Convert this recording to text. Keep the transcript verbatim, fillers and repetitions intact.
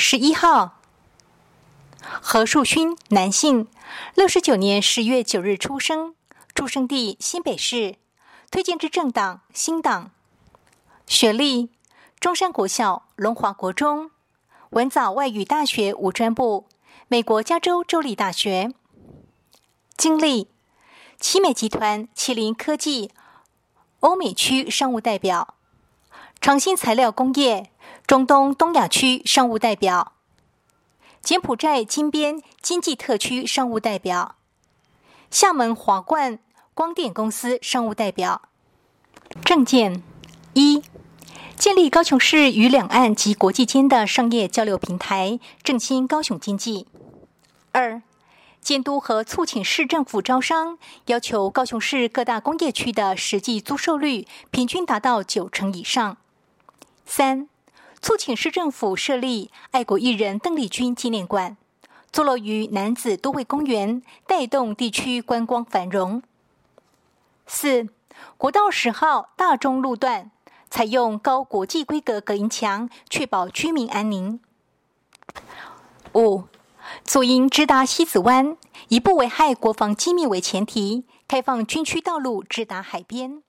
十一号，何树勋，男性，六十九年十月九日出生，出生地新北市，推荐之政党新党。学历：中山国小、龙华国中，文藻外语大学五专部，美国加州州立大学。经历：奇美集团、麒麟科技欧美区商务代表，长兴材料工业中东东亚区商务代表，柬埔寨金边经济特区商务代表，厦门华冠光电公司商务代表。政见：一、建立高雄市与两岸及国际间的商业交流平台，振兴高雄经济。二、监督和促请市政府招商，要求高雄市各大工业区的实际租售率平均达到九成以上。三、促请市政府设立爱国艺人邓丽君纪念馆，坐落于楠梓都会公园，带动地区观光繁荣。四、国道十号大中路段采用高国际规格隔音墙，确保居民安宁。五、左营直达西子湾，以不危害国防机密为前提，开放军区道路直达海边。